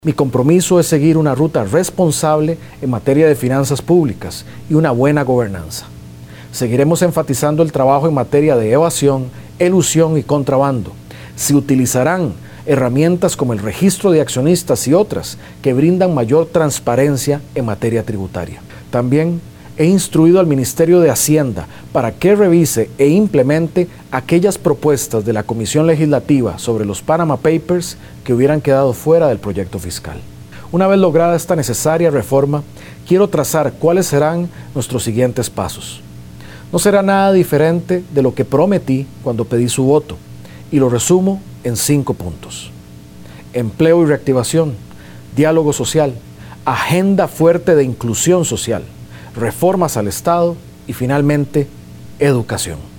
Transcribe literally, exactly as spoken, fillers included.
Mi compromiso es seguir una ruta responsable en materia de finanzas públicas y una buena gobernanza. Seguiremos enfatizando el trabajo en materia de evasión, elusión y contrabando. Se utilizarán herramientas como el registro de accionistas y otras que brindan mayor transparencia en materia tributaria. También he instruido al Ministerio de Hacienda para que revise e implemente aquellas propuestas de la Comisión Legislativa sobre los Panama Papers que hubieran quedado fuera del proyecto fiscal. Una vez lograda esta necesaria reforma, quiero trazar cuáles serán nuestros siguientes pasos. No será nada diferente de lo que prometí cuando pedí su voto, y lo resumo en cinco puntos. Empleo y reactivación, diálogo social, agenda fuerte de inclusión social, reformas al Estado y finalmente, educación.